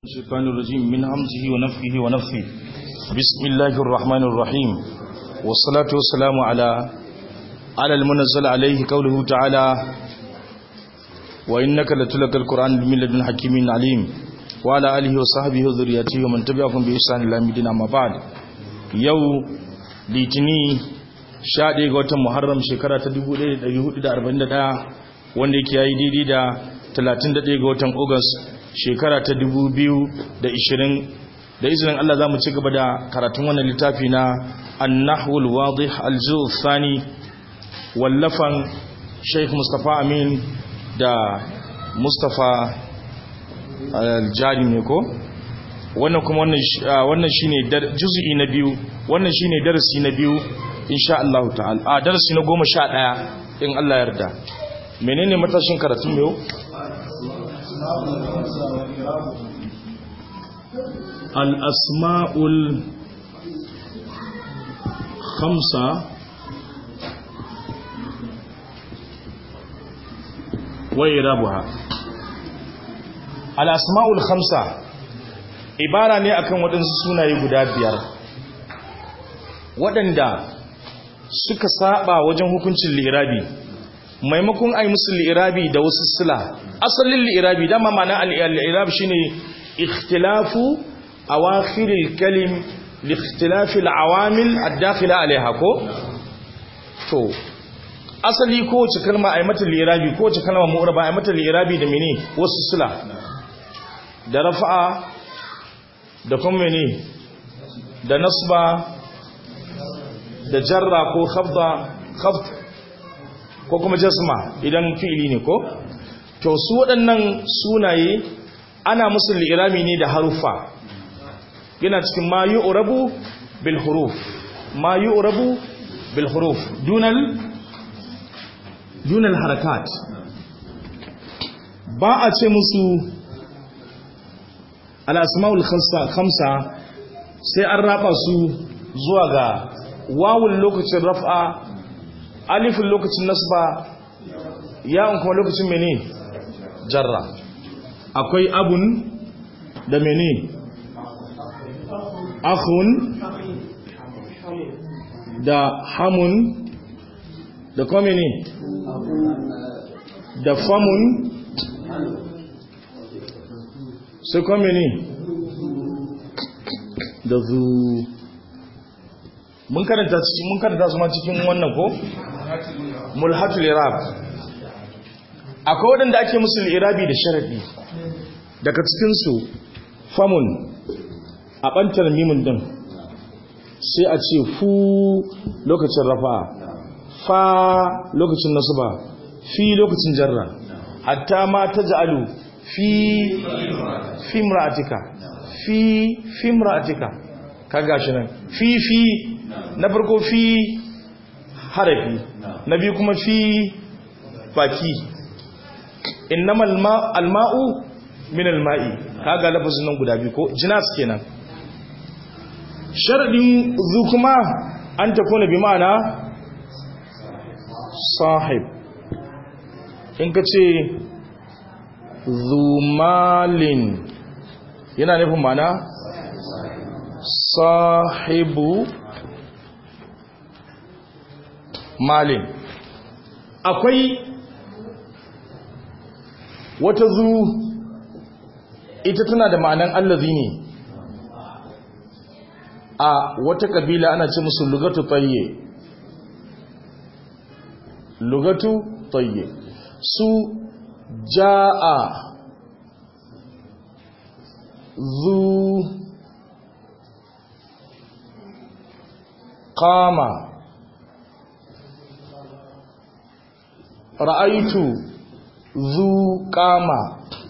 الشيطان الرجيم من همزه ونفخه ونفثه بسم الله الرحمن الرحيم والصلاة والسلام على المنزل عليه قوله تعالى وإنك لتلقى القرآن من لدن حكيم عليم وعلى آله وصحبه وذريته ومن تبعهم بإحسان إلى يوم الدين أما بعد يو litini 11 ga watan Muharram shekara ta 1441 wanda yake yayi daidai da 31 ga watan August shekara ta 2020 da izinin Allah zamu ci gaba da karatun wannan littafi na An-Nahwul Wadih al-Juz' Thani wallafan Sheikh Mustafa Amin da Mustafa Al-Jari ne ko wannan kuma wannan shine juz'i na biyu wannan shine darasi na biyu insha Allah ta'ala darasi na 11 in Allah yarda menene matashin karatun yau al-asma'ul khamsa wa irabuha al-asma'ul khamsa ibara ne akan waɗansu sunaye guda biyar waɗanda suka saba wajen hukuncin li'irabi maimakon ai musu li'irabi da wasu sila asalin li'irabi dama ma'ana al-li'irab shine ikhtilafu awakhiril kalim li ikhtilafi al-awamil ad-dakhila alaiha ko to asali ko wace kalma ai mata li'irabi ko wace kalma mu'raba ai mata li'irabi da mene wasu sila da rafa'a da kuma mene da nasba da jarra ko khafd ko kuma jasma idan fi'ili ne ko to su waɗannan sunaye ana musu li'irami ne da harufa yana cikin ma yu'rabu bil huruf ma yu'rabu bil huruf dunal harakat ba a ce musu al-asma'ul khamsa sai an raba su zuwa ga wawun lokacin raf'a alifin lokacin nasba ya'un kuma lokacin mene jarra akwai abun da mene akhun da hamun da kuma mene da famun sai kuma mene da zu mun karanta su ma cikin wannan ko mulhatul irab akwai wadanda ake musu irabi da sharadi daga cikin su famun a bantar mimun din sai a ce fu lokacin rafa fa lokacin nasba fi lokacin jarra hatta ma taj'alu fi imra'atika kaga shi nan fi na farko fi harafi na biyu kuma fi baki innamal alma'u min alma'i kaga lafazin nan guda biyu ko jinas kenan sharadin zu kuma an ta kona bi ma'ana sahib in ka ce zumalin yana nufin ma'ana sahibu malin akwai wata zu ita tana da ma'anan allazi ne a wata kabila ana ce musu lugatu tayye su ja'a zu qama ra'aitu zu qama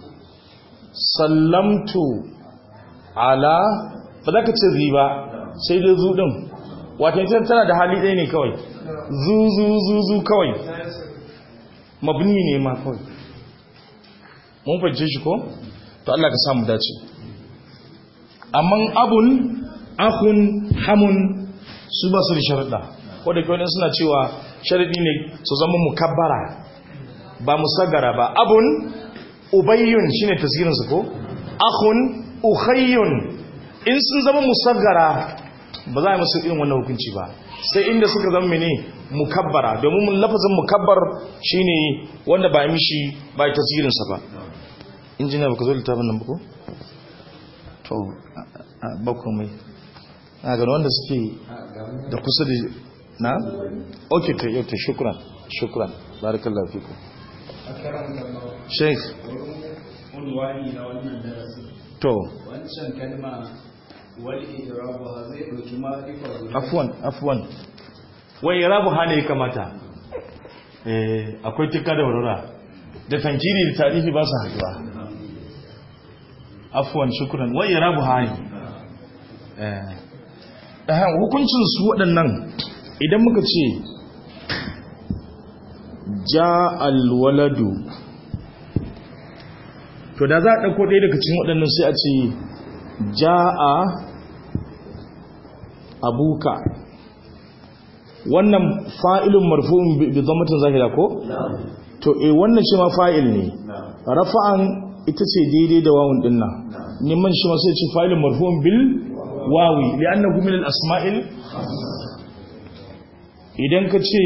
sallamtu ala ba za ka ce zi ba sai dai zu din wato ita tana da hali ɗaya ne kawai zu kawai mabni ne ma kawai mun fahimce shi ko to Allah ka samu dace amma abun akhun hamun su ba su da sharuɗa ko da kawai suna cewa sharaɗi ne su zama mukabbara ba musagara ba abun ubayyun shine tasgirin su ko akhun ukhayyun in sun zama musaggara ba za a yi musu irin wannan hukunci ba sai inda suka zama mene mukabbara domin lafazin mukabbar shine wanda ba mishi ba tasirinsa ba injiniya baka zo littafin nan ba ko to bakon mai a ga wanda suke da kusa da na okay to yau to shukran barakallahu fiku sheikh unwani na wannan darasi to wancan kalma wal i'rabu zai dauki ma'rifa afwan wai i'rabu hane kamata akwai tikka da warara da tankiri da tarihi ba su haduwa afwan shukran wai i'rabu hane hukuncin su waɗannan idan muka ce ja'al waladu to da za a ɗauko ɗaya daga cikin waɗannan sai a ce ja'a abuka wannan fa'ilun marfu'un bi dhammatin zahira ko to wannan shi ma fa'il ne rafa'an ita ce daidai da wawun dinnan neman shi ma sai ce fa'ilun marfu'un bil wawi li'annahu min al-asma'il idan ka ce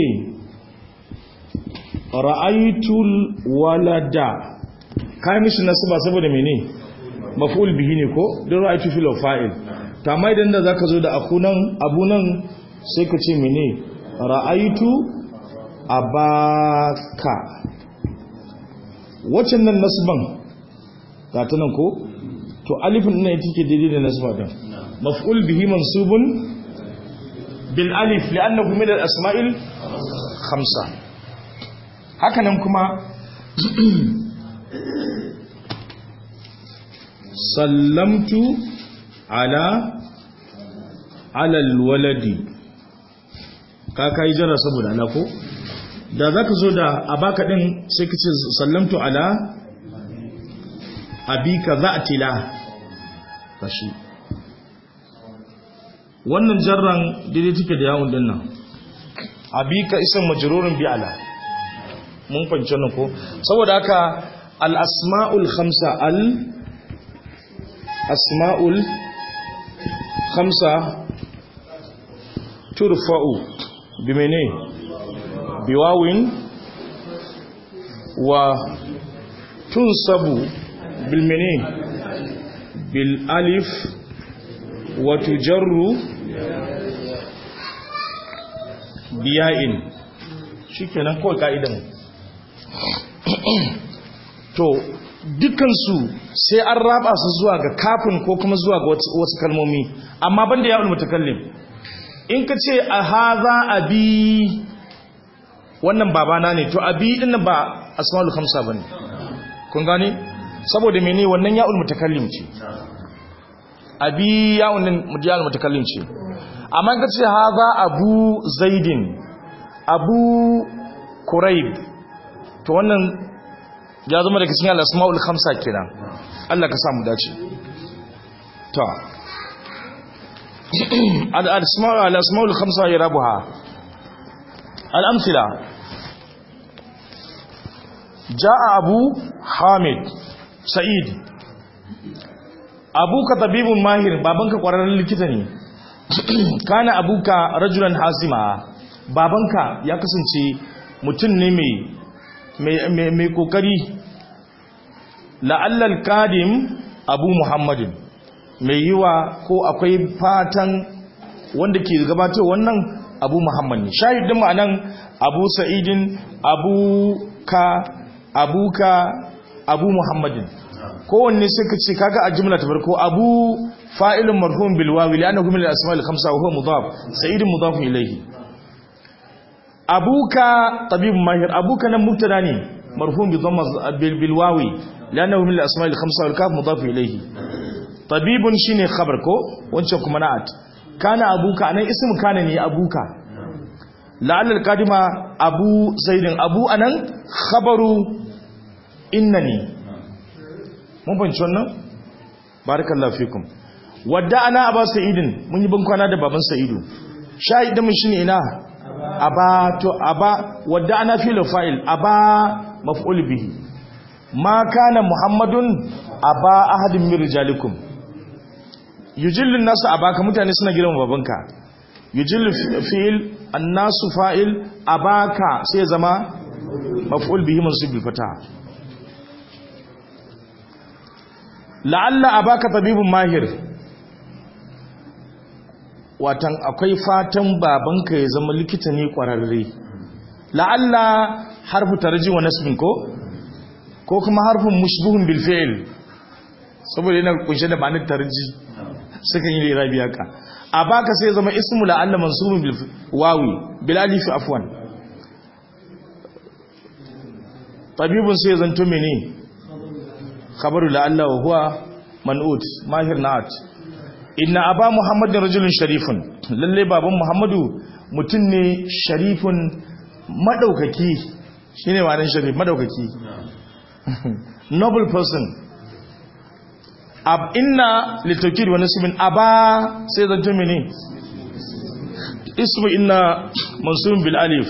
ra'aytul walada kai mishi nasaba saboda mene maf'ul bihi ne ko don ra'aytu fil fa'il ta mai dan da zaka zo da akunan abunan sai ka ce mene ra'aytu abaka wacin nan nasban ga ta nan ko to alifin nan ita ke daidai da nasba din maf'ul bihi mansubun bil alif li'annahu min al asma'il khamsa haka nan kuma sallamtu ala alwaladi ka kai jira saboda ala ko da zaka zo da abaka din sai kace sallamtu ala abika za'tila kashi wannan jarran daidai take da yawon din nan abika isan majrurun bi ala mun fahimci nan ko saboda haka al asma'ul khamsa al asma'ul khamsa turfa'u bimene biwawin wa tunsabu bilmene bil alif wa tujarru biya'in shikenan kawai ka'idan to dukansu sai an raba su zuwa ga kafin ko kuma zuwa ga wasu kalmomi amma banda ya mutakallim in ka ce a haza abi wannan babana ne to abi din ba asmaul khamsa bane kun gane saboda mene wannan ya mutakallim ce abi ya mutakallim ce amma ka ce haza abu zaidin abu quraib to wannan ya zama daga cikin al-asma'ul khamsa kenan Allah ka samu dace to al-asma'ul khamsa yarabuha al-amthila jaa abu hamid sa'id abuka tabibun mahir babanka kwararren likita ne kana abuka rajulan hasima babanka ya kasance mutum ne mai kokari la'allal kadim abu muhammadin mai yiwa ko akwai fatan wanda ke gabatar wannan abu muhammad ne shahidin ma'anan abu sa'idin abuka abu muhammadin kowanne sai ka ce kaga a jimla ta farko abu fa'ilun marfu'un bil wawi li'annahu min al-asma'il khamsa wa huwa mudaf sa'idun mudafun ilayhi abuka tabib mahir abuka nan mubtada ne marfu'un bi dhamma bil wawi li'annahu min al-asma'il khamsa wal kaf mudaf ilayhi tabibun shine khabar ko wancan kuma na'at kana abuka anan ismu kana ne abuka la'alla al-qadima abu zaidin abu anan khabaru innani mun fahimci wannan barakallahu fikum wadda ana aba sa'idin mun yi bin kwana da baban sa'idu shahidin mun shine ina aba to aba wadda ana fil fa'il aba maf'ul bihi ma kana muhammadun aba ahadin min rijalikum yujillun nasu abaka mutane suna girma babanka yujillu fi'il annasu fa'il abaka sai zama maf'ul bihi mansub bil fata la'alla abaka tabibun mahir watan akwai fatan babanka ya zama likita ne kwararre la'alla harfu tarji wa nasbin ko kuma harfin mushbuhun bil fi'il saboda yana kunshe da ma'anar tarji suka yi lirabi haka abaka sai zama ismu la'alla mansubun bil wawi bil alif afwan tabibun sai zanto mene khabaru la'alla wa huwa man'ut mahir na'at inna aba muhammadin rajulun sharifun lalle baban muhammadu mutum ne sharifun madaukaki shine ma'anar sharif madaukaki noble person inna litawkid wa nasbin aba sai zanto mene ismu inna mansubun bil alif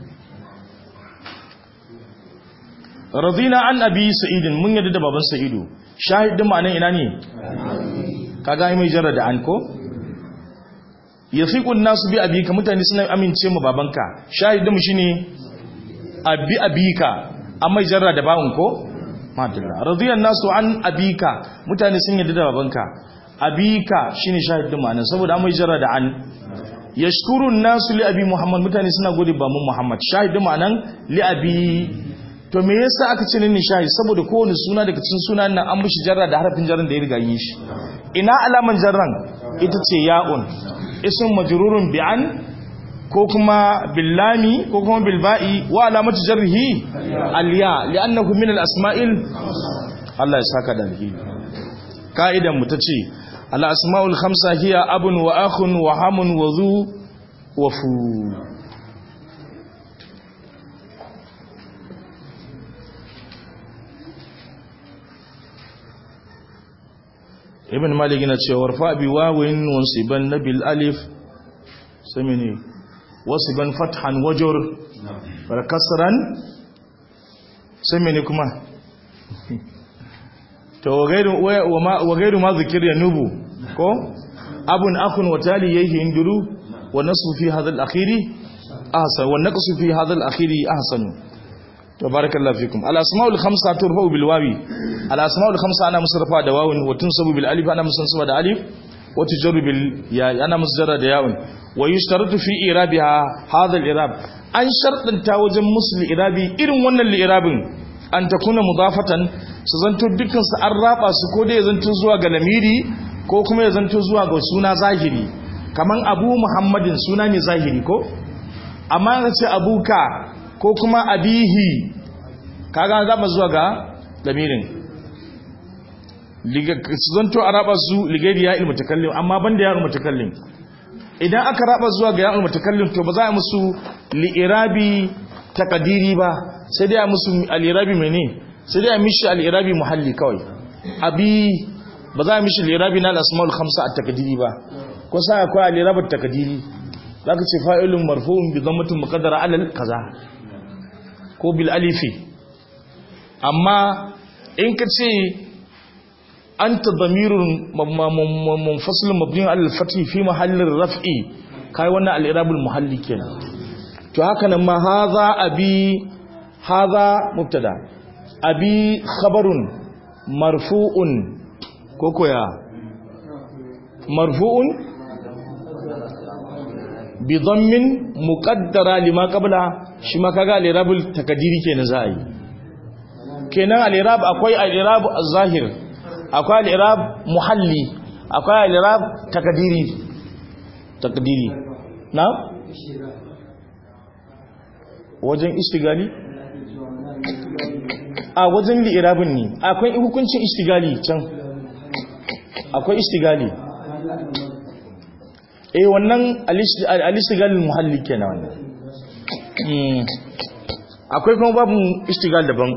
radina an abi sa'idin mun yadda da baban sa'idu shahidin ma'anar ina ne kaga mai jarra da an ko yafiqun nasu bi abika mutane suna amince mu babanka shahidin mu shine abi abika amma jarra da bawun ko madalla radiyan nasu an abika mutane sun yadda da babanka abika shine shahidin ma'anar saboda amma jarra da an yashkurun nasu li abi muhammad mutane suna gode ba mun muhammad shahidin ma'anar li abi to me yasa aka ce ni shahid saboda kowane suna daga cikin sunan nan an mishi jarra da harafin jarran da ya riga yin shi ina alaman jarran ita ce ya'un ism majrurun bi an ko kuma bil lami ko kuma bil ba'i wa alamatu jarrihi al ya li'annahu min al asma'il Allah ya saka da alheri kaidan mu tace al asma'ul khamsa hiya abun wa akhun wa hamun wa zu wa fu ibn malik yana cewa warfa bi wawin wansiban nabil alif samini wasiban fathan wajur wa kasran samini kuma to wa gairu ma zikir ya nubu ko abun akhun wa tali yahi induru wa nasu fi hadha al akhiri ahsan wa naqsu fi hadha al akhiri ahsan tabarakallahu fikum al asmaul khamsa turfa'u bil wawi al asmaul khamsa ana musarrafa da wawun wa tunsabu bil alif ana musarrafa da alif wa tujarru bil ya ana musarrafa da yawun wa yushtaratu fi irabiha hadha al irab an shartanta wajen musul irabi irin wannan li irabin an takuna mudafatan su zanto dukkan su an raba su ko dai zanto zuwa ga lamiri ko kuma ya zanto zuwa ga suna zahiri kaman abu muhammadin suna ne zahiri ko amma ya ce abuka ko kuma abihi kaga zaba zuwa ga lamirin su zanto a raba su ligadi ya ilmu takallim amma banda ya ilmu takallim idan aka raba zuwa ga ya ilmu takallim to ba za a musu li'irabi taqdiri ba sai dai a musu al-irabi mene sai dai a mishi al-irabi muhalli kawai abi ba za a mishi al-irabi na al-asmaul khamsa at-taqdiri ba ko sai akwai al-irabi at-taqdiri zaka ce fa'ilun marfu'un bi dhammatin muqaddara 'ala kaza ko bil alifi amma in ka ce anta damirun munfasil mabni al fathi fi mahallin raf'i kai wannan al irabul muhalli kenan to haka nan ma hadha abi hadha mubtada abi khabarun marfu'un ko koya marfu'un bi dhammin muqaddara lima qabla shi ma kaga al-irabul takdiri kenan za a yi kenan al-irab akwai al-irab az-zahir akwai al-irab muhalli akwai al-irab takdiri na wajen istigali a wajen li-irabin ne akwai hukuncin istigali can akwai istigali wannan al-istigal muhalli kenan wannan akwai kuma babu istigal daban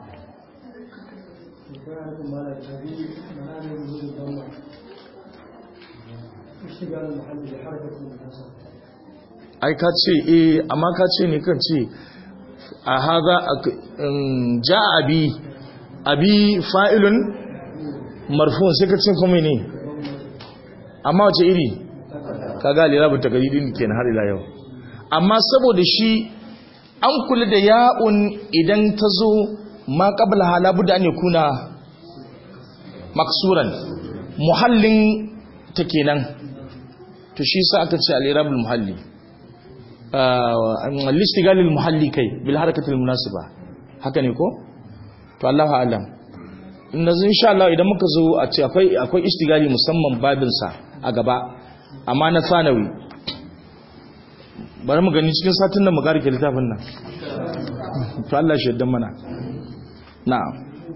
ai ka ce amma ka ce ne kan ce a haza ja abi fa'ilun marfu'un sai ka ce kuma ne amma wace iri kaga al-i'rabut taqlidi kenan har ila yau amma saboda shi an kula da ya'un idan ta zo ma qabla halabu da ne kuna maksuran muhallin ta kenan to shi sa aka ce al-i'rabul muhalli al-istigalil muhalli kai bil harakatil munasiba haka ne ko to Allahu a'lam insha Allah idan muka zo a ce akwai istigali musamman babin sa a gaba amma na sanawi bari mu gani cikin satin nan mu karike littafin nan to Allah shi yaddan mana na'am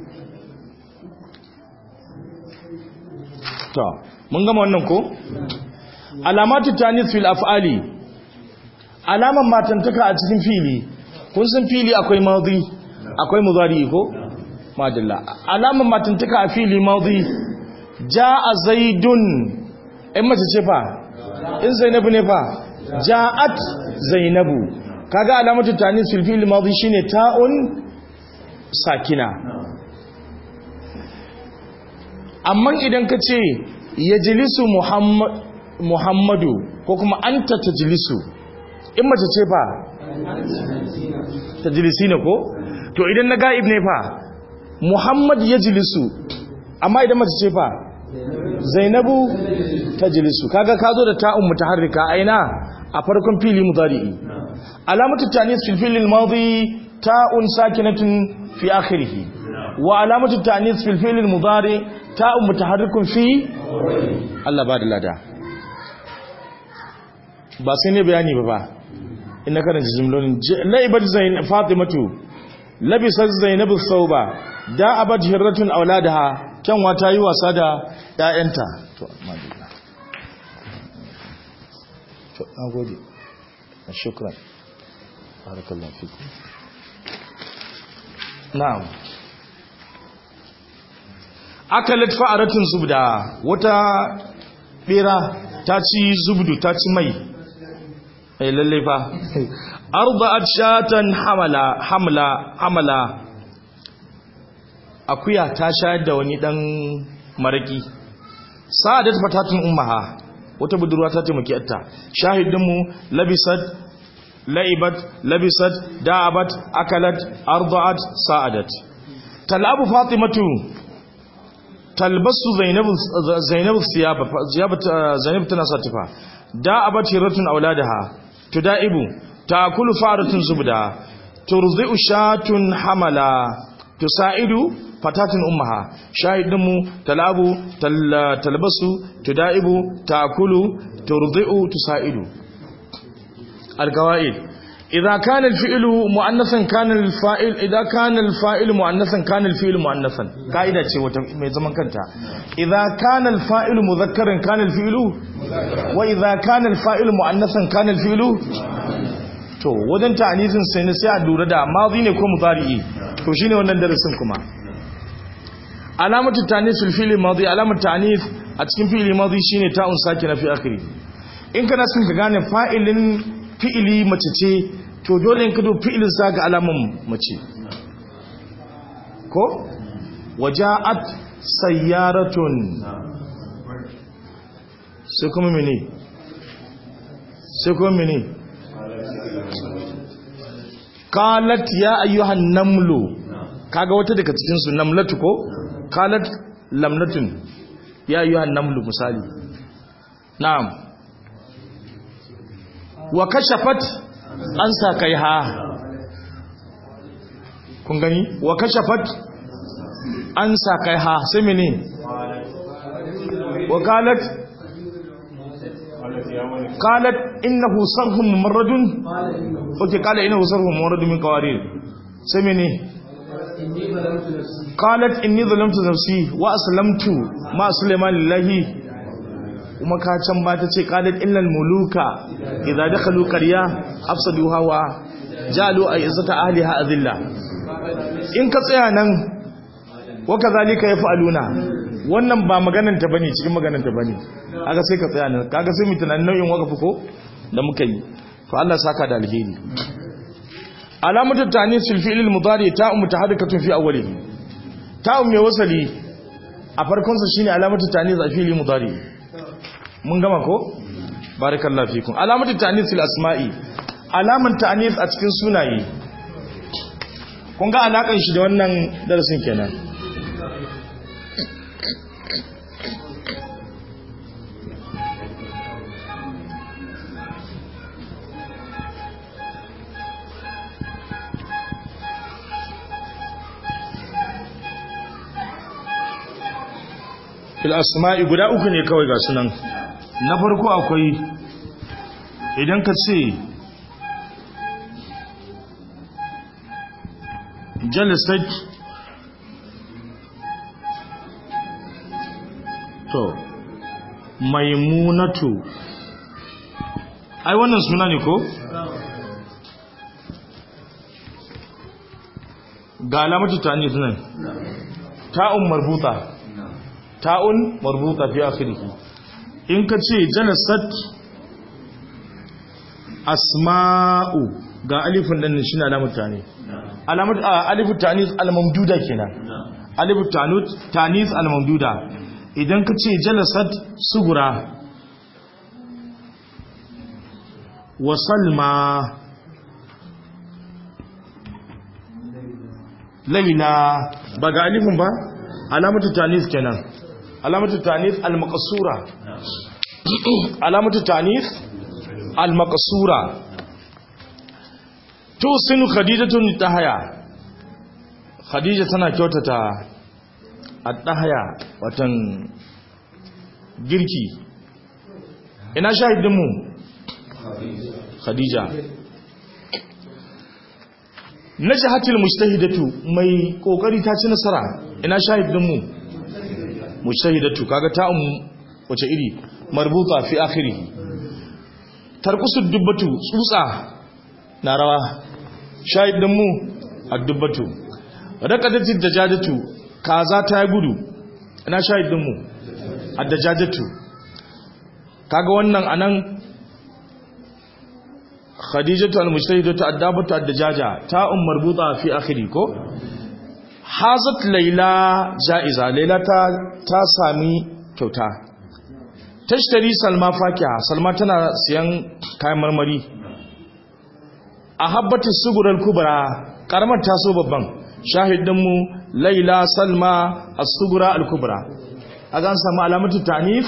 to mun gama wannan ko alamatu tanis fil af'ali alaman matantaka a cikin fili kun san fili akwai madi akwai mudari ko madalla alaman matantaka a fili madi jaa zaidun in mace ce fa in zainabu ne fa ja'at zainabu kaga alamatu tanis fil fi'l madi shine ta'un sakina amma idan ka ce yajlisu muhammadu ko kuma anta tajlisu in mace ce fa tajlisina ko to idan na ga'ib ne fa muhammad yajlisu amma idan mace ce fa zainabu tajlisu kaga ka zo da ta'un mutaharrika aina a farkon fili mudari'i alamatu tanis fil fi'l al-madi ta'un sakinatun fi akhirih wa alamatu tanis fil fi'l al-mudari ta'un mutaharrikun fi Allah ba da lada ba sai ne bayani ba inna kana jumlolin laibat zain fatimatu labisat zainabu thawba da'abat hirratun auladaha kyanwa ta yi wasa da ƴaƴanta to madalla to nagode shukran barakallahu fikum na'am akalat fa'aratun zubda wata bera ta ci zubdu ta ci mai lalle fa arba'at shatan hamala akuya ta shayar da wani dan maraki sa'adat fatatun ummaha wata budurwa ta taimaki yarta shahidin mu labisat da'abat akalat arda'at sa'adat talabu fatimatu talbasu zainabu zainab tana satifa da'abat hiratun auladaha tudaibu ta'kulu faratun zubda turzi'u shatun hamala tusaidu fatatun ummaha shahidinmu talabu talbasu tudaibu ta'kulu turzi'u tusaidu alqawaid idza kana alfi'lu mu'annathan kana alfa'il idza kana alfa'ilu mu'annathan kana alfi'lu mu'annathan kaida ce wata mai zaman kanta idza kana alfa'ilu mudhakkaran kana alfi'lu wa idza kana alfa'ilu mu'annathan kana alfi'lu to wajen ta'anifin sai ne sai a lura da madi ne ko mudari'i to shine wannan darasin kuma alamatu ta'anis fil fi'li madi alamatu ta'anis a cikin fi'li madi shine ta'un sakina fi akhiri in kana son ka gane fa'ilin fi'ili mace ce to dole in ka dubi fi'ilin sa ga alaman mace ko waja'at sayyaratun sai kuma mene qalat ya ayyuhan namlu kaga wata daga cikin su namlatu ko qalat lamnatun ya ayyuhan namlu misali na'am wa kashafat an sa kai ha kun gani wa kashafat an sa kai ha sai mene wa qalat innahu sarhun mumarradun oke qala innahu sarhun mumarradun min qawarir sai mene qalat inni zalamtu nafsi wa aslamtu ma sulaiman lillahi kuma ka can ba ta ce qalat innal muluka idza dakhalu qarya afsaduha wa jalu a'izzata ahliha adilla in ka tsaya nan wa kazalika yaf'aluna wannan ba maganan ta bane cikin maganan ta bane kaga sai ka tsaya nan kaga sai mu tunanin nau'in wakafi ko da muka yi to Allah saka da alheri alamatu ta'nis fil fi'l al-mudari ta'u mutahaddikatun fi awwalihi ta'u mai wasali a farkon sa shine alamatu ta'nis a fi'l mudari mun gama ko barakallahu fikum alamatu ta'nith fil asma'i alaman ta'nith a cikin sunaye kun ga alakan shi da wannan darasin kenan fil asma'i guda uku ne kawai ga sunan na farko akwai idan ka ce jalasat to maimunatu ai wannan suna ne ko ga alamatu ta'anis nan ta'un marbuta ta'un marbuta fi akhirih in ka ce jalasat asma'u ga alifin din shi ne alamatu ta'anis alifu ta'anis al-mamduda kenan alifu ta'anis al-mamduda idan ka ce jalasat sugura wa salma laila ba ga alifin ba alamatu ta'anis kenan alamatu ta'anis al-maqsura alamatu ta'anis al-maqsura tusinu khadijatun tahaya khadija tana kyautata at-tahaya watan girki ina shahidin mu khadija najahatul mujtahidatu mai kokari ta ci nasara ina shahidin mu mujtahidatu kaga ta'um wace iri marbuta fi akhirih tarkusud dubbatu tsutsa na rawa shahidin mu ad-dubbatu raqadatid dajajatu kaza ta gudu ina shahidin mu ad-dajajatu kaga wannan anan khadijatu al-mujtahidatu ad-dabatu ad-dajaja ta'um marbuta fi akhiri ko hazat layla jaiza layla ta sami kyauta tashtari salma fakiha salma tana siyan kayan marmari ahabbatu sugural kubra karamar taso babban shahidin mu layla salma as-sugura al-kubra azan samu alamatu ta'nif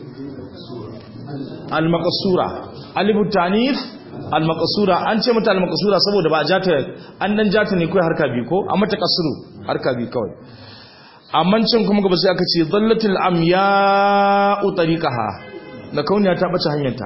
al-maqsura alifu ta'nif al-maqsura an ce mata al-maqsura saboda ba a jata an dan jata ne kai harka bi ko a mata kasru harka bi kawai amma cin kuma gaba sai aka ce dhallatul amya'u tariqaha na kauniya ta bace hanyarta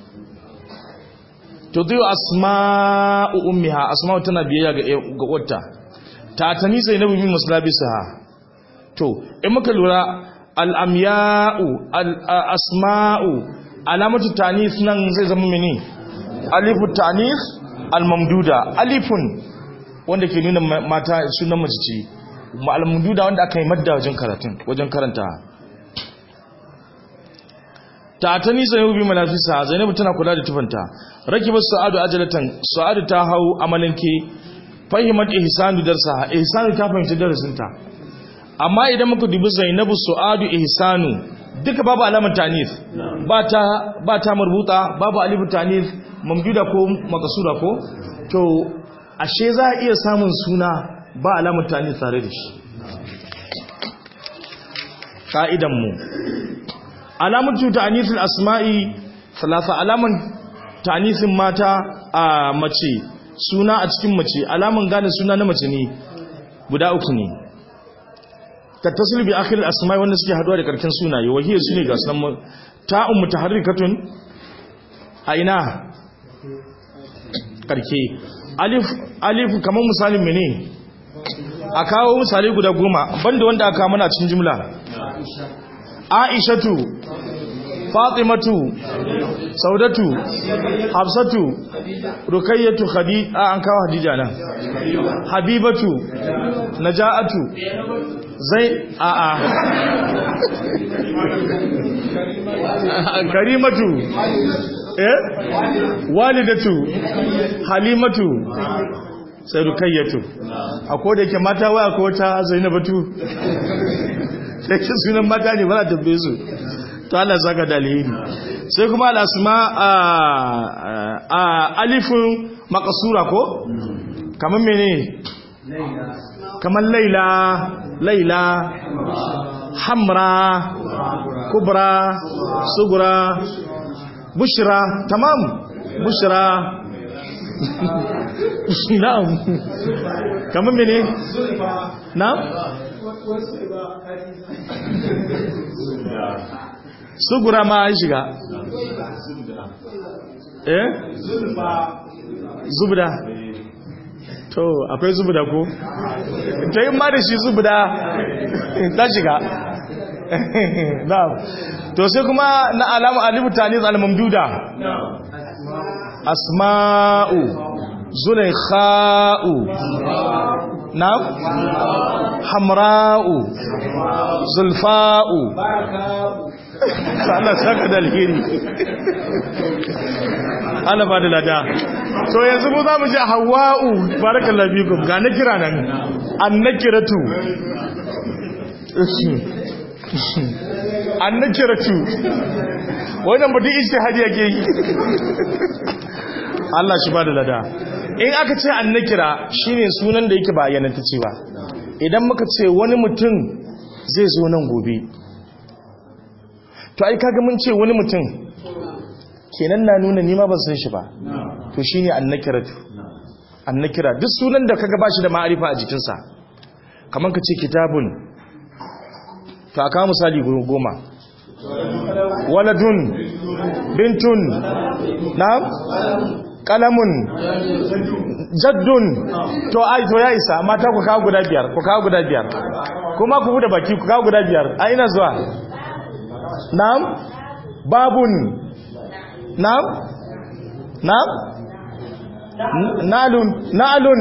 to dai asma'u ummiha asma'u tana biyayya ga uwarta ta tani zainabu bin muslabisaha to in muka lura al-amya'u al-asma'u alamatu tanis nan zai zama mene alifu ta'anis al-mamduda alifun wanda ke nuna mata sunan mace ce al-mamduda wanda aka yi madda wajen karanta ta tani zainabu bi malafisa zainabu tana kula da tufanta rakiba sa'adu ajalatan sa'adu ta hau amalanke fahimat ihsanu darsaha ihsanu ta fahimci darasinta amma idan muka dubi zainabu sa'adu ihsanu duka babu alamar tanis ba ta marbuta babu alifu tanis mamduda ko makasura ko to ashe za a iya samun suna ba alamar tanis tare da shi ka'idan mu alamatu ta'nisul asma'i salasa alaman ta'nisin mata a mace suna a cikin mace alaman gane suna na mace ne guda uku ne tattasil bi akhir al-asma'i wanda suke haduwa da karkin sunaye wahiyar sune ga sunan ta'un mutaharrikatun a ina karke alif kamar misalin mene a kawo misali guda 10 banda wanda aka mana cikin jumla aishatu fatimatu saudatu hafsatu rukayyatu an kawo hadija nan habibatu naja'atu zai karimatu walidatu halimatu sai rukayyatu akwai da yake mata waya ko ta zainabatu sai ki sunan mata ne ba za ta tambaye su to Allah saka da alheri sai kuma al-asma alifun maqsura ko kaman mene kaman laila hamra kubra sugura bushra tamam bushra na'am kaman mene na'am sugura ma an shiga zubda to akwai zubda ko to yin ma da shi zubda ta shiga na'am to sai kuma na alama alifu tanis al-mamduda asma'u zulaikha'u na'am hamra'u zulfa'u Allah saka da alheri Allah ba da lada to yanzu mu za mu ji hawa'u barakallahu fikum ga na kira nan annakiratu annakiratu wannan ba duk ijtihadi yake yi Allah shi ba da lada in aka ce annakira shine sunan da yake ba yananta cewa idan muka ce wani mutum zai zo nan gobe to ai kaga mun ce wani mutum kenan na nuna nima ban san shi ba to shine annakiratu annakira duk sunan da kaga bashi da ma'arifa a jikinsa kaman ka ce kitabun to aka misali goma waladun bintun na'am kalamun jaddun to ai to ya isa mata ku kawo guda biyar kuma ku bude baki ku kawo guda biyar a ina zuwa na'am babun na'am na'am na'alun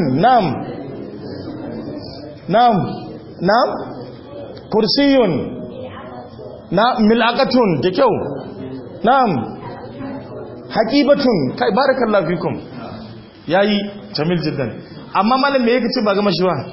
na'am kursiyun na mil'aqatun da kyau na'am haqibatun kai barakallahu fikum yayi jamil jiddan amma malam me yake ce ba ga mashi ba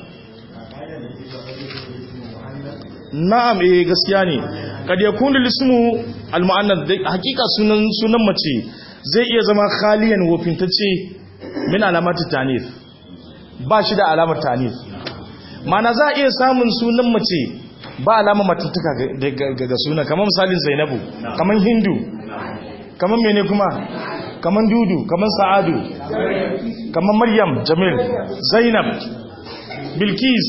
na'am gaskiya ne kad yakunu lismu almu'annath hakika sunan mace zai iya zama khaliyan wofintacce min alamati tanif ba shi da alamar tanif mana za a iya samun sunan mace ba alama matattuka ga sunan kamar misalin Zainabu kamar Hindu kamar mene kuma kamar Dudu kamar Sa'adu kamar Maryam Jamil Zainab Bilkis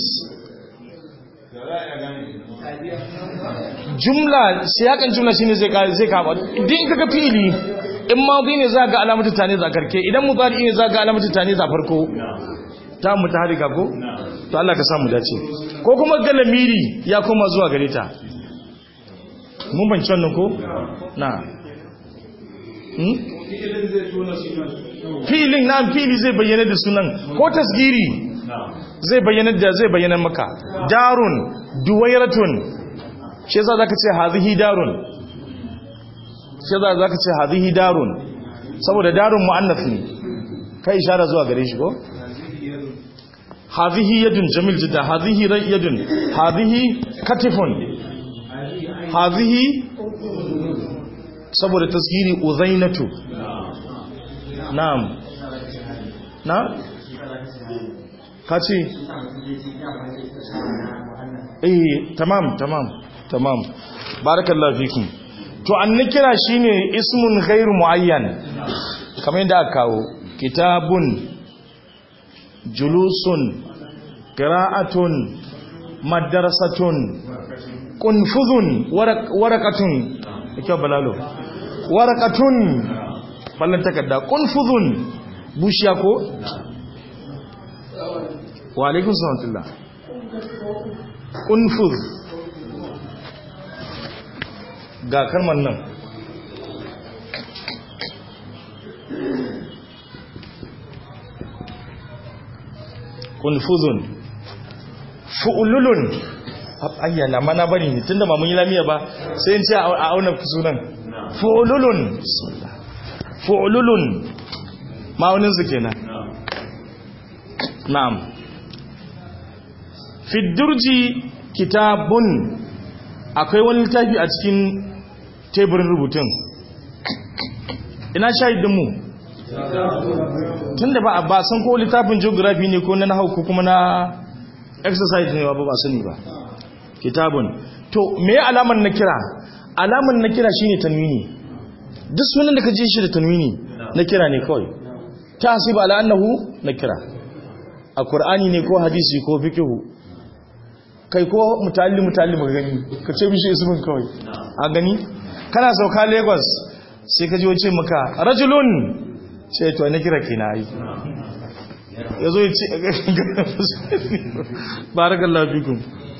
jumla siyakan jumla shine zai kama din kaga fili in madi ne za ga alamatu tani za karke idan mudari ne za ga alamatu tani za farko ta mu ta harika ko to Allah ka samu dace ko kuma galamiri ya koma zuwa gare ta mun bance wannan ko na filin na fili zai bayyana da sunan ko tasgiri zai bayyana maka darun duwairatun shi yasa zaka ce hazihi darun saboda darun muannath ne kai ishara zuwa gare shi ko hazihi yadun jamil jidda hazihi yadun hazihi katifun hazihi saboda tasgiri uzainatu na'am kace tamam barakallahu fikum to annakira shine ismun ghairu muayyan kamar yadda aka kawo kitabun julusun qira'atun madrasatun qunfuzun waraqatun kike balalo waraqatun ballan takarda qunfuzun bushiya ko wa alaikum salam qunfuz ga kalmar nan kunfuzun fu'ululun ayyana mana bari ne tunda ba mun yi lamiya ba sai in ce a auna sunan fu'ululun ma'aunin su kenan na'am fi durji kitabun akwai wani littafi a cikin teburin rubutun ina shahidinmu tun da ba san ko littafin geography ne ko na nahau ko kuma na exercise ne ba sani ba kitabun to me alamar na kira alamar na kira shine tanwini duk sunan da ka ji shi da tanwini na kira ne kawai ta hasiba ala annahu na kira a qur'ani ne ko hadisi ko fiqh kai ko mutallim ka gani ka ce mishi ismin kawai a gani kana sauka Lagos sai ka ji wace maka rajulun ce to na kira kina yi yazo ya ce barakallahu fikum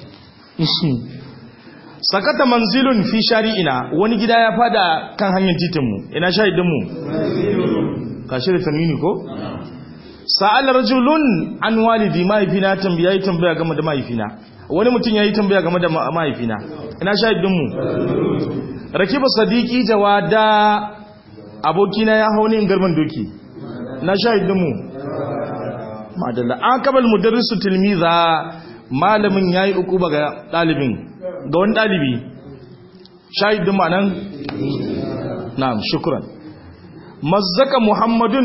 sakata manzilun fi shari'ina wani gida ya fada kan hanyar titinmu ina shahidinmu kashi da tanwini ko sa'al rajulun an walidi mahaifina tambaya game da mahaifina wani mutum yayi tambaya game da mahaifina ina shahidinmu rakiba sadiqi jawada abokina ya hauni in garban doki ina shahidinmu madalla akabal mudarrisu tilmiza malamin yayi ukuba ga dalibin ga wani dalibi shahidin ma'anan na'am shukran mazzaka muhammadun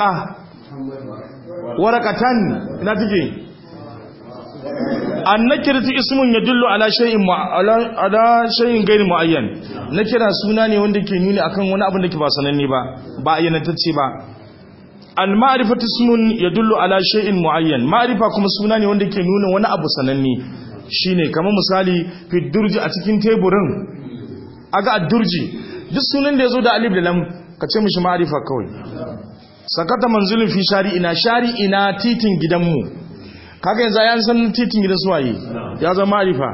warakatan ina take annakiratu ismun yadullu ala shay'in ghayr muayyan nakira suna ne wanda ke nuni akan wani abin da ke ba sananne ba ayyanantacce ba al-ma'rifatu ismun yadullu ala shay'in muayyan ma'rifa kuma suna ne wanda ke nuna wani abu sananne shine kamar misali fi durji a cikin teburin aga ad-durji duk sunan da yazo da alif da lam ka ce mishi ma'rifa kawai sakata manzilin fi shari'ina titin gidanmu kaga yanzu ayan san titin gidan suwaye ya zama ma'rifa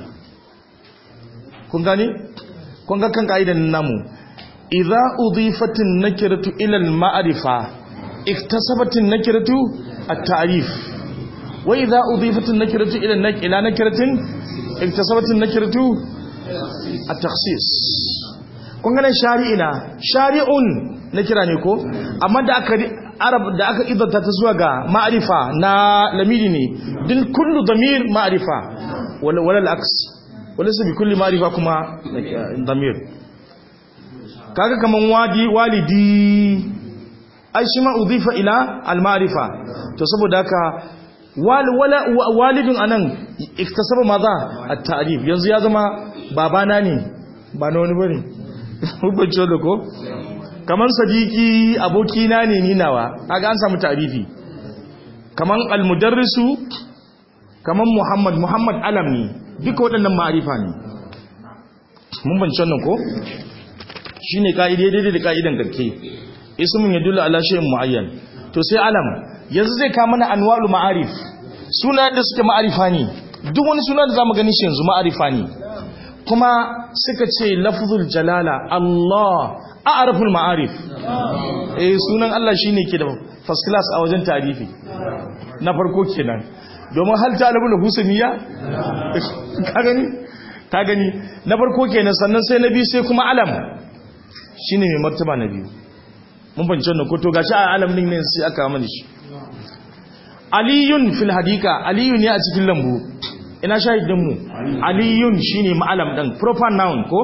kun gane kun ga kan kaidan namu idza udifatin nakiratu ila al-ma'rifa iktasabatin nakiratu at-ta'rif wa idza udifatin nakiratu ila nakiratin iktasabatin nakiratu at-takhsis kun ga shari'un nakira ne ko amma da aka idanta ta zuwa ga ma'rifa na lamiri ne din kullu damir ma'rifa wala al-aks wala sai kulli ma'rifa kuma damir kaga kaman walidi ai shi ma udifa ila al-ma'rifa to saboda haka walidun anan iktasaba maza at-ta'rif yanzu ya zama babana ne ba na wani bane hubbance da ko kaman sadiki abokina ne ni nawa kaga an samu ta'rifi kaman al-mudarrisu kaman muhammad alam ne duka waɗannan ma'arifa ne mun bance wannan ko shine kaide daidai da kaidan garke ismun yadullu ala shay'in muayyan to sai alam yanzu zai ka mana anwalu ma'arif suna da suke ma'arifa ne duk wani suna da zamu gani shi yanzu ma'arifa ne kuma suka ce lafzul jalala Allah a'raful ma'arif sunan Allah shine ke da first class a wajen tarifi na farko kenan domin hal talibul husniya ka gani na farko kenan sannan sai nabi sai kuma alam shine mai martaba na biyu mun bance wannan ko to gashi a alam din ne sai aka mana shi aliyun fil hadika aliyun ne a cikin lambu ina shahidin mu aliyun shine ma'alam din proper noun ko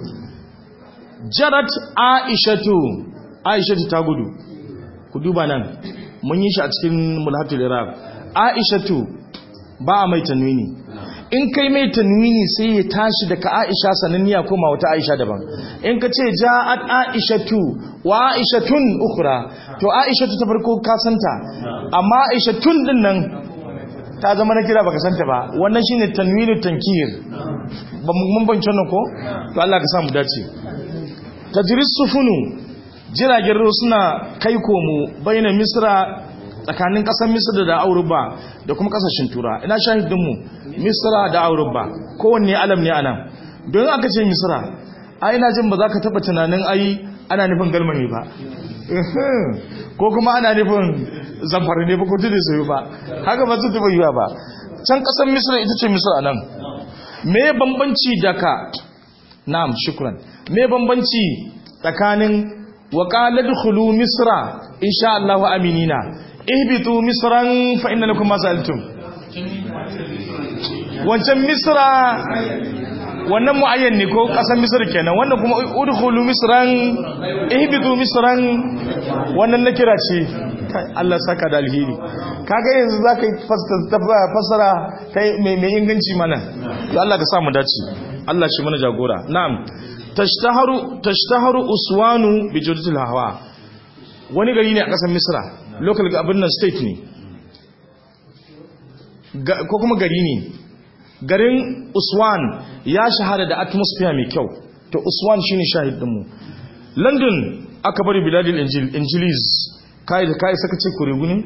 jarat aishatu ta gudu ku duba nan mun yi shi a cikin mulhatul iraq aishatu ba a mai tanwini in kai mai tanwini sai ya tashi daga aisha sananniya koma wata aisha daban in ka ce ja'at aishatu wa aishatun ukhra to aishatu ta farko ka santa amma aishatun din nan ta zama na kira baka santa ba wannan shine tanwinu tankir ba mun bance wannan ko to Allah ka sa mu dace tajris sufunu jiragen ruwa suna kai komo baina misra tsakanin kasar misra da auruba da kuma kasashen tura ina shahidinmu misra da auruba kowanne alam ne anan don aka ce misra ai ina jin ba za ka taba tunanin ai ana nufin galmani ba ko kuma ana nufin zamfara ne ba ko tudu sai ba haka ba su taba yiwa ba can kasar misra ita ce misra anan me bambanci da ka na'am shukran me bambanci tsakanin wa qala dukhulu misra insha Allah aminina ihbitu misran fa inna lakum ma sa'altum wancan misra wannan muayyan ne ko kasan misr kenan wannan kuma udkhulu misran ihbitu misran wannan nakira ce Allah saka da alheri kaga yanzu zaka yi fasara kai mai inganci mana to Allah ka sa mu dace Allah shi mana jagora na'am tashtaharu uswanu bi jawdatil hawa wani gari ne a kasan misra local abin nan state ne ko kuma gari ne garin uswan ya shahara da atmosphere mai kyau to uswan shine shahid dinmu london aka bari biladil injilis kai da kai saka ce kuregu ne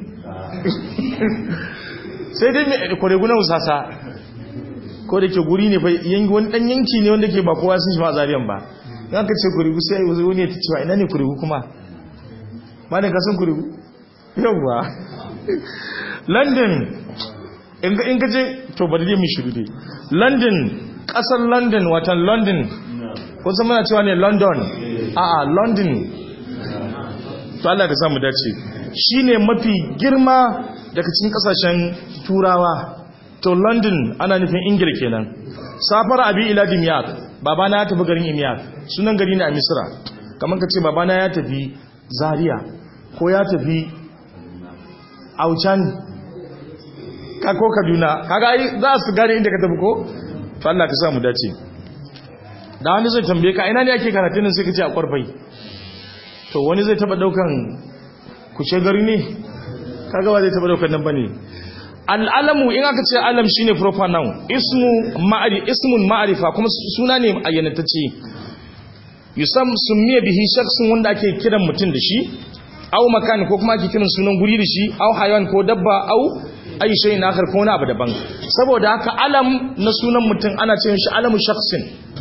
sai dai mai kuregu na usasa ko da ke guri ne fa wani dan yanki ne wanda ke ba kowa sun shi ma zariyan ba in aka ce kuregu sai wani ya ta cewa ina ne kuregu kuma ba ne ka san kuregu yawwa london in ka je to bari dai mu shiru dai london kasar london watan london wasu muna cewa ne london a'a london to Allah ka samu dace shine mafi girma daga cikin kasashen turawa to london ana nufin ingila kenan safar abi ila dimyat babana ya tafi garin imyat sunan gari ne a misra kamar ka ce babana ya tafi zaria ko ya tafi auchan ko kaduna kaga ai za su gane inda ka tafi ko to Allah ka samu dace da wani zai tambaye ka ina ne ake karatun nan sai ka ce a Kwarbai to wani zai taba daukan kuce gari ne kaga ba zai taba daukan nan bane al'alamu in aka ce alam shine proper noun ismun ma'rifa kuma suna ne ayyanatacce yusam summiya bihi shakhsun wanda ake kiran mutum da shi au makan ko kuma ake kiran sunan guri da shi au hayawan ko dabba au ai shay na akhar ko wani abu daban saboda haka alam na sunan mutum ana ce mishi alamu shakhsin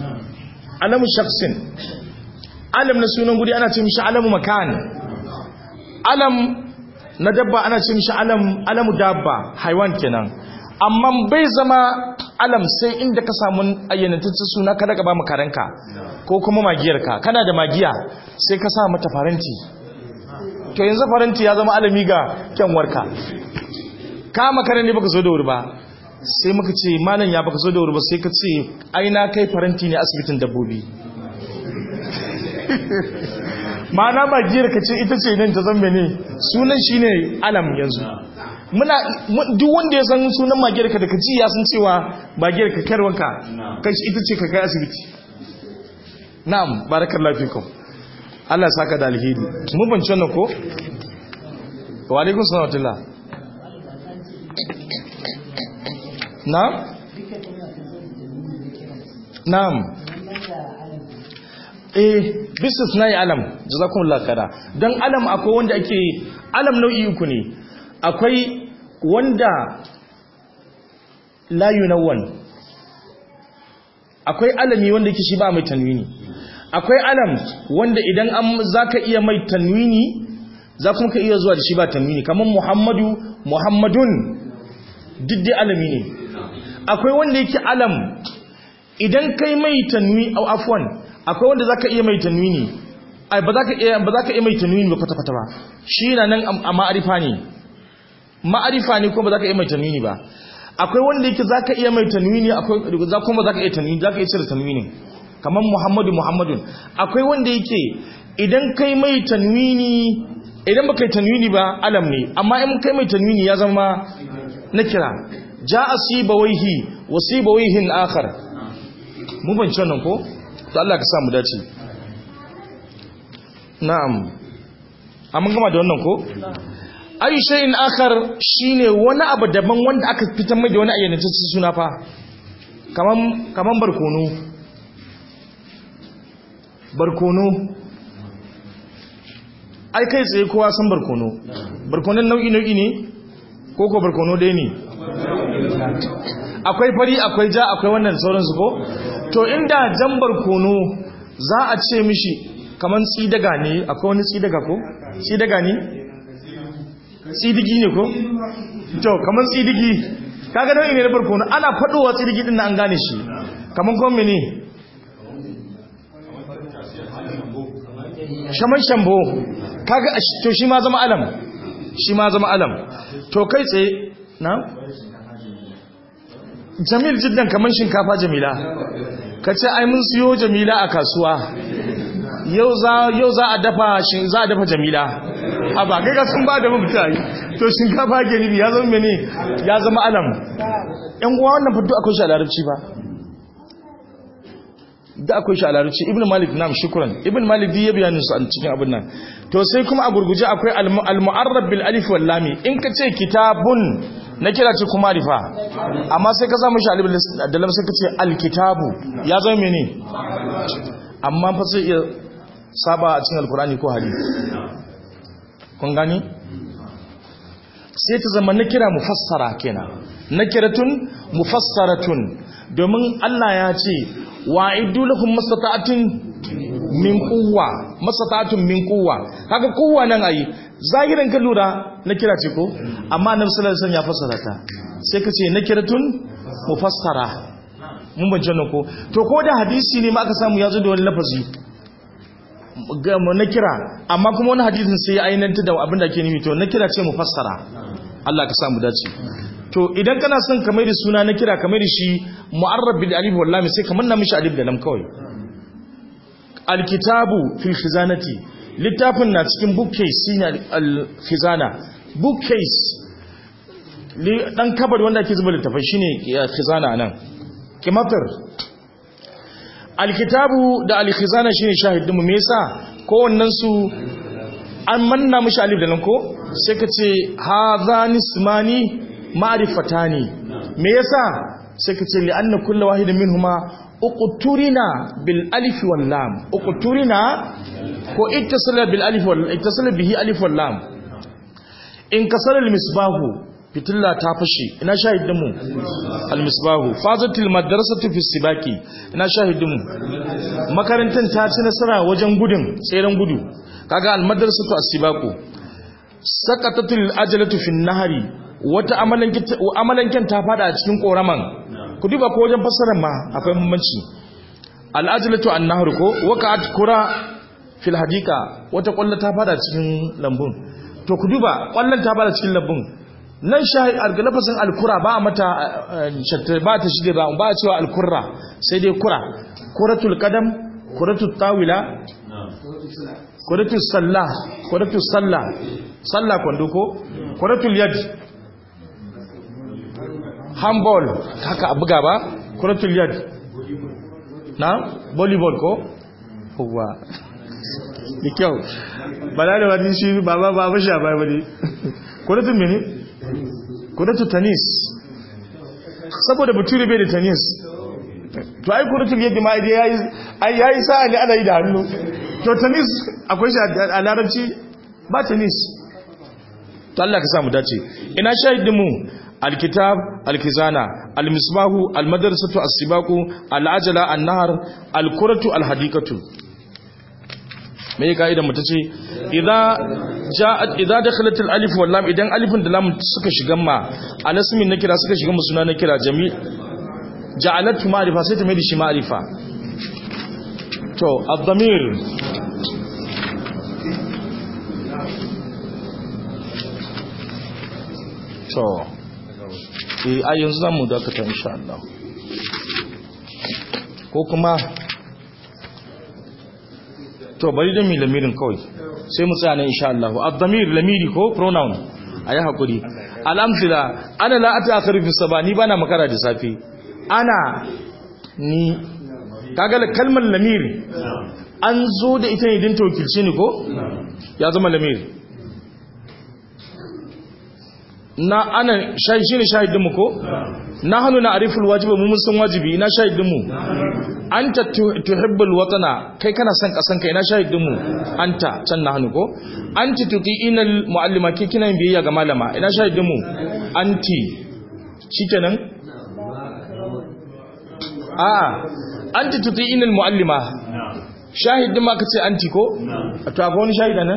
alam na sunan guri ana ce mishi alamu makan alam na dabba ana ce mishi alamu dabba haiwan kenan amma bai zama alam sai inda ka samu ayyanataccen suna kada ka ba mu karanka ko kuma magiyarka kana da magiya sai ka sa mata faranti to yanzu faranti ya zama alami ga kyanwarka ka makara ne baka zo da wuri ba sai muka ce malam ya baka zo da wuri ba sai ka ce ai na kai faranti ne asibitin dabbobi ma'ana magiyar ka ce ita ce nan ta zama ne sunan shine alam yanzu duk wanda ya san sunan magiyar ka da ka ji ya san cewa magiyar ka karwanka kai ita ce ka kai asibiti na'am barakallahu fikum Allah saka da alheri mun bance wannan ko wa alaikum salam wa rahmatullah na'am business na yi alam jazakumullahu khaira don alam akwai wanda ake alam nau'i uku ne akwai wanda la yunawwan akwai alami wanda yake shi ba mai tanwini akwai alam wanda idan zaka iya mai tanwini za kuma ka iya zuwa da shi ba tanwini kamar muhammadun diddi alami ne akwai wanda yake alam idan kai mai tanwini au afwan akwai wanda zaka iya mai tanwini ai ba zaka iya mai tanwini ba kwata kwata ba shi na nan a ma'arifa ne ko ba zaka iya mai tanwini ba akwai wanda yake zaka iya mai tanwini akwai za kuma zaka iya tanwini zaka iya cire tanwini kamar muhammadun akwai wanda yake idan kai mai tanwini idan baka yi tanwini ba alam ne amma in kai mai tanwini ya zama nakira ja'a sibawaihi wa sibawaihin akhar mun ban wannan ko to Allah ka sa mu dace na'am amma gama da wannan ko ayi shay'in akhar shine wani abu daban wanda aka fitar mai da wani ayyanacin suna fa kaman barkono ai kai tsaye kowa san barkonon nau'i ne ko barkono dai ne akwai fari akwai ja akwai wannan sauransu ko to inda jan barkono za a ce mishi kaman tsidaga ne akwai wani tsidaga ko tsidaga ne tsidigi ne ko to kaman tsidigi kaga nau'i ne na barkono ana fadowa tsidigi din an gane shi kaman kuma mene shaman shambo kaga to shi ma zama alam to kai tsaye na jamil jiddan kaman shinkafa jamila kace ai mun siyo Jamila a kasuwa yau za a dafa Jamila a ba kai ka sun ba da mutane to shinkafa ke nibi ya zama mene ya zama alam yan uwa wannan fito akwai shi a larabci ba da akwai shi a larabci Ibn Malik nam shukran Ibn Malik ya bayanin su a cikin abin nan to sai kuma a gurguje akwai al-mu'arrab bil alif wal lam in ka ce kitabun na kira ce kuma rifa amma sai ka samu shi alif da lam sai ka ce al-kitabu ya zama mene amma fa sai iya saba a cikin alkurani ko hadisi kun gani sai ta zama nakira mufassara kenan nakiratun mufassaratun domin Allah ya ce wa'idu lahum mastata'atun min quwwa haka quwwa nan ayi zahirin ka lura nakira ce ko amma annabi sallallahu alaihi wasallam ya fassara ta sai ka ce nakiratun mufassara mun bayyana ko to ko da hadisi ne ma aka samu yazo da wani lafazi na kira amma kuma wani hadisin sai ya ainanta da abin da ke nufi to na kira ce mu fassara Allah ka samu dace to idan kana son ka mai da suna na kira ka mai da shi mu'arrab bil alif wal lam sai ka manna mishi alif da lam kawai alkitabu fil khizanati littafin na cikin bookcase shine al khizana bookcase dan kabar wanda ake zuba littafai shine khizana nan kimatar alkitabu da alkhizana shine shahidinmu me yasa kowannen su an manna mishi alif da nan ko sai ka ce hadhani ismani ma'rifatani me yasa sai ka ce li anna kullu wahidin minhuma uqturina bil alif wal lam uqturina ko ittasala bil alif wal ittasala bihi alif wal lam in kasara al misbahu fitilla ta fashe ina shahidinmu al-misbahu fazatil madrasatu fi sibaki ina shahidinmu makarantar ta ci nasara wajen gudun tseren gudu kaga al-madrasatu as-sibaku sakatatul ajalatu fi an-nahri wata amalanken ta fada a cikin koraman ku duba ko wajen fassarar ma akwai bambanci al-ajalatu an-nahr ko waqa'at qura fil hadika wata kwallo ta fada cikin lambun to ku duba kwallon ta fada cikin lambun nan shahid algalafasin alkura ba mata ba ta shige ba a cewa alkurra sai dai kura kuratul qadam kuratul tawila kuratul sallah kuratul sallah kwando ko kuratul yad handball haka a buga ba kuratul yad na volleyball ko kowa da kyau bala da wani shi ba shi a bai bane kuratul mene kuratul tanis saboda bature bai da tanis to ai kuratul yadda ma yayi sa'a ne ana yi da hannu to tanis akwai shi a larabci ba tanis to Allah ka samu dace ina shahidin mu alkitab alkizana almisbahu almadrasatu as-sibaqu alajala an-nahr alkuratu alhadiqatu me ya kaidan mu tace idza dakhalat al-alif wal lam idan alifin da lam suka shiga ma alasmin na kira suka shiga mu suna na kira jami' ja'alat ma'rifa sai ta mai da shi ma'rifa to ad-damir to ai yanzu zamu dakata insha Allah ko kuma to bari da mi lamirin kawai sai mu tsaya ne insha Allah ad-damir lamiri ko pronoun ayi hakuri al-amthila ana la ata'akhiru fi sabani bana makara da safi ana ni kaga kalmar lamiri an zo da ita ne din tawkilci ne ko ya zama lamiri na ana shine shahidin mu ko nahnu na'rifu al-wajib mun san wajibi ina shahidin mu anta tuhibbul watana kai kana son kasan kai ina shahidin mu anta can nahnu ko anti tuti'ina al-muallima kai kina yin biyayya ga malama ina shahidin mu anti shikenan anti tuti'ina al-muallima shahidin ma kace anti ko to akwai wani shahida nan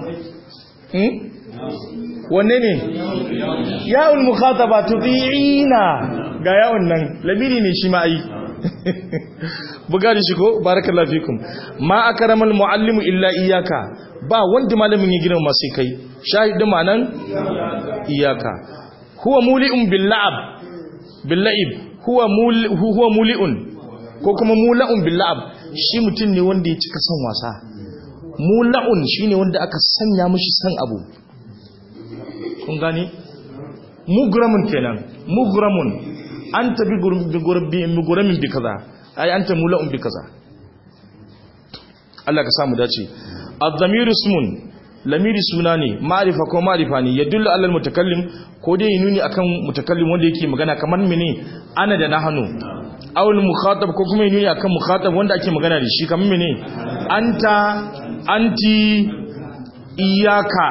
wanne ne ya'ul mukhataba tudi'ina ga ya'un nan lamiri ne shi ma ai bugari shi ko barakallahu fikum ma akramal muallimu illa iyyaka ba wanda malamin ya girma sai kai shahidin ma'anan iyyaka huwa muli'un bil la'ab bil la'ib huwa muli'un ko kuma mula'un bil la'ab shi mutum ne wanda ya cika son wasa mula'un shine wanda aka sanya mishi son abu kun gane mugramun kenan mugramun anta bi guramin bi kaza ai anta mula'un bi kaza Allah ka samu dace az-zamir ismun lamiri suna ne ma'rifa ko ma'rifa ne yadullu alal mutakallim ko dai nuni akan mutakallim wanda yake magana kamar mene ana da nahnu aw al mukhatab ko kuma nuni akan mukhatab wanda ake magana da shi kamar mene anta anti iyyaka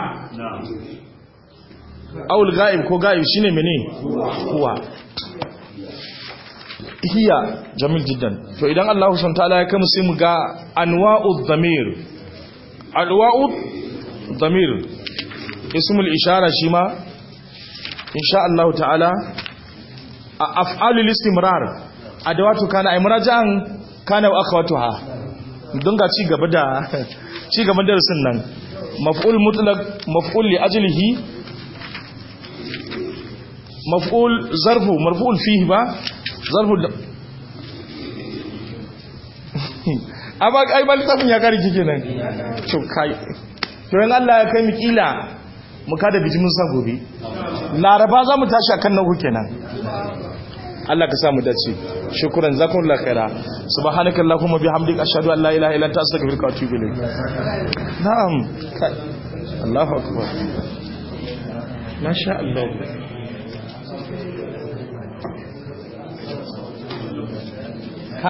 aw al ghaib ko ghaib shine mene huwa hiya jamil jiddan to idan Allah subhanahu wa ta'ala ya kama sai mu ga anwa'ud dhamir ضمير اسم الإشارة شما إن شاء الله تعالى أفعال الاستمرار أدوات كان أي مراجعا كان وأخواتها دونك ci gaba darasin nan maf'ul mutlaq maf'ul li ajlihi maf'ul zarfu marfu'un fihi ba zarfu aba ai ba litafin ya kare kike nan to kai to in Allah ya kai mu kila mu kada bijimin sa gobe laraba za mu tashi akan nan kenan Allah ka samu dace shukran zakumullahu khaira subhanakallahumma bihamdika ashhadu an la ilaha illa anta astaghfiruka wa atubu ilayk na'am Allahu akbar masha Allah